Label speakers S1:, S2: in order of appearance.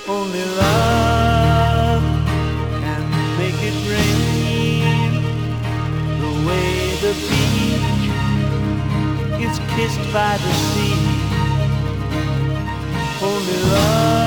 S1: Only love can make it rain. The way the beach is kissed by the sea. Only love